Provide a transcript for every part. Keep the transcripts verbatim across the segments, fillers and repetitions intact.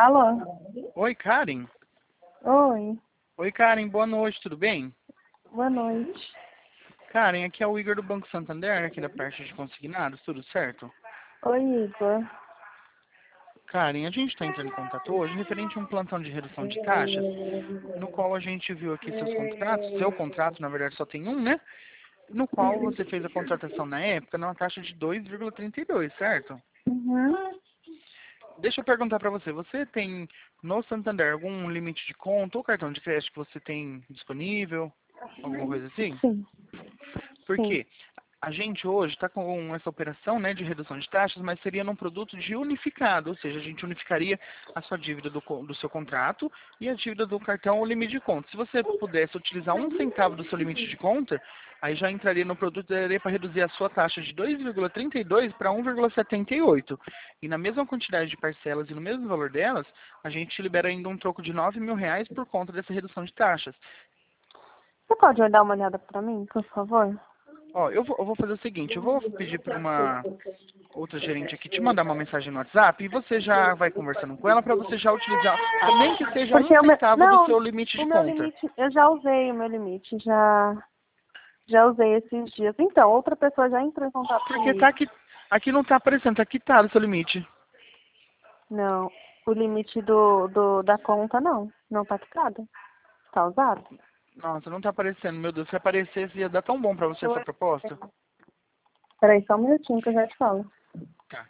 Alô? Oi, Karen. Oi. Oi, Karen. Boa noite, tudo bem? Boa noite. Karen, aqui é o Igor do Banco Santander, aqui da parte de consignados, tudo certo? Oi, Igor. Karen, a gente está entrando em contato hoje referente a um plantão de redução de taxas, no qual a gente viu aqui seus contratos, seu contrato, na verdade, só tem um, né? No qual você fez a contratação na época numa taxa de dois vírgula trinta e dois, certo? Uhum. Deixa eu perguntar para você, você tem no Santander algum limite de conta ou cartão de crédito que você tem disponível? Alguma coisa assim? Sim, Por sim. quê? A gente hoje está com essa operação, né, de redução de taxas, mas seria num produto de unificado, ou seja, a gente unificaria a sua dívida do, co- do seu contrato e a dívida do cartão ou limite de conta. Se você pudesse utilizar um centavo do seu limite de conta, aí já entraria no produto e daria para reduzir a sua taxa de dois vírgula trinta e dois para um vírgula setenta e oito. E na mesma quantidade de parcelas e no mesmo valor delas, a gente libera ainda um troco de nove mil reais por conta dessa redução de taxas. Você pode dar uma olhada pra mim, por favor? Ó, eu vou, eu vou fazer o seguinte, eu vou pedir para uma outra gerente aqui te mandar uma mensagem no WhatsApp e você já vai conversando com ela para você já utilizar, nem que seja um Porque o meu... centavo do Não, seu limite o de meu conta. limite... Eu já usei o meu limite, já... Já usei esses dias. Então, outra pessoa já entrou em contato Porque tá comigo. aqui, aqui não tá aparecendo, tá quitado o seu limite. Não, o limite do, do, da conta não. Não tá quitado. Tá usado. Nossa, não tá aparecendo, meu Deus, se aparecesse ia dar tão bom para você essa proposta. Peraí, só um minutinho que eu já te falo. Tá.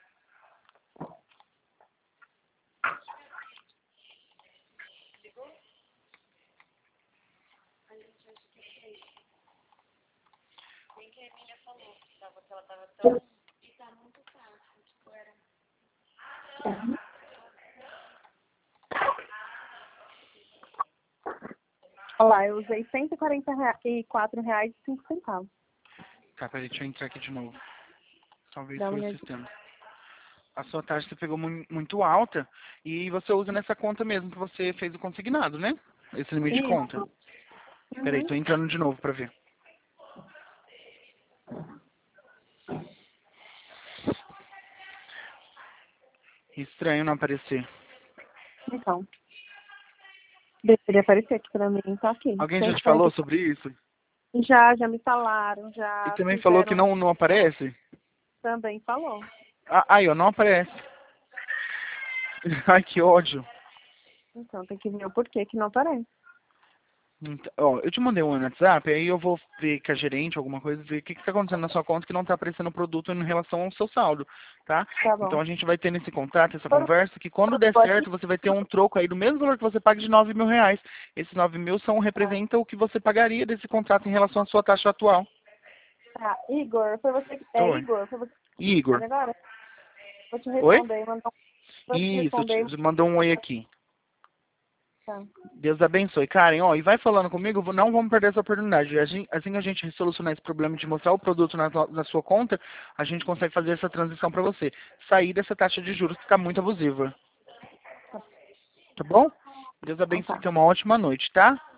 Olha lá, eu usei cento e quarenta e quatro reais e cinco centavos. Tá, peraí, deixa eu entrar aqui de novo. Talvez Dá uma foi o olhadinha. sistema. A sua taxa você pegou mu- muito alta e você usa nessa conta mesmo que você fez o consignado, né? Esse limite de conta. Isso. Peraí, Uhum. tô entrando de novo para ver. Estranho não aparecer. Então, deveria aparecer aqui pra mim, tá aqui. Alguém já cento e te quarenta falou sobre isso? Já, já me falaram, E já também falou que fizeram, não, não aparece? também falou. Ah, aí, ó, não aparece. Ai, que ódio. Então, tem que ver o porquê que não aparece. Então, ó, eu te mandei um WhatsApp, aí eu vou ver com a gerente, alguma coisa, ver o que está acontecendo na sua conta que não está aparecendo o produto em relação ao seu saldo, tá? Tá bom. Então a gente vai ter nesse contrato, essa Por- conversa, que quando der Pode... certo, você vai ter um troco aí do mesmo valor que você paga de nove mil reais. Esses nove mil são, representam o que você pagaria desse contrato em relação à sua taxa atual. Tá, Igor, foi você que... É, Oi. Igor, foi você que Igor. responde agora? Vou te Oi? responder, mandar um... Vou te Isso, responder. te- mandou um oi aqui. Tá. Deus abençoe. Karen, ó, e vai falando comigo, não vamos perder essa oportunidade. Assim, assim que a gente solucionar esse problema de mostrar o produto na, tua- na sua conta, a gente consegue fazer essa transição para você. Sair dessa taxa de juros que está muito abusiva. Tá bom? Deus Então abençoe. tá. Tenha uma ótima noite, tá?